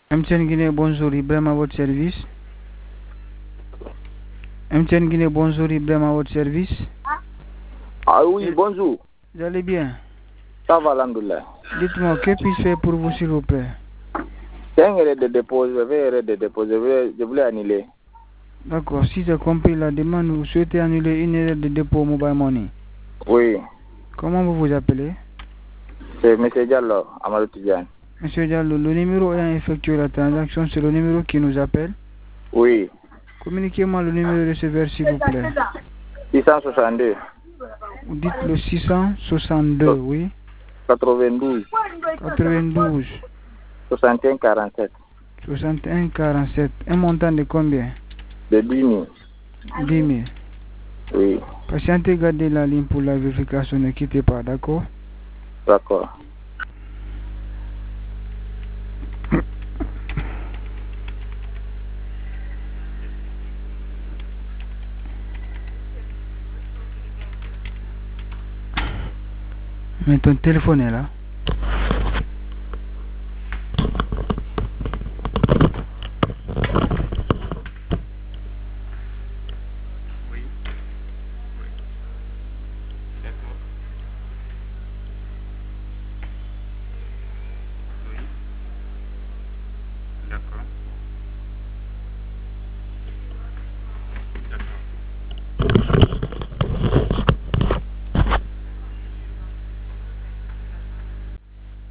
MTN Guinée, bonjour, Ibrahim à votre service. MTN Guinée, bonjour, Ibrahim à votre service. Ah oui, bonjour. Vous allez bien? Ça va, alhamdoulilah. Dites-moi, que puis-je faire pour vous, s'il vous plaît? C'est un erreur de dépôt, je voulais annuler. D'accord, si j'ai compris la demande, vous souhaitez annuler une erreur de dépôt Mobile Money. Oui, Comment vous vous appelez? c'est M. Diallo, Amadou Tidjane. Monsieur Diallo, le numéro ayant effectué la transaction, c'est le numéro qui nous appelle. Oui, Communiquez-moi le numéro de receveur, s'il vous plaît. 662, Vous dites le 662, oui. 92, 92, 61 47, 61, 47. Un montant de combien? de 10 000. 10 000. Oui, Patientez, gardez la ligne pour la vérification, ne quittez pas, d'accord? d'accord. Mais ton téléphone est là.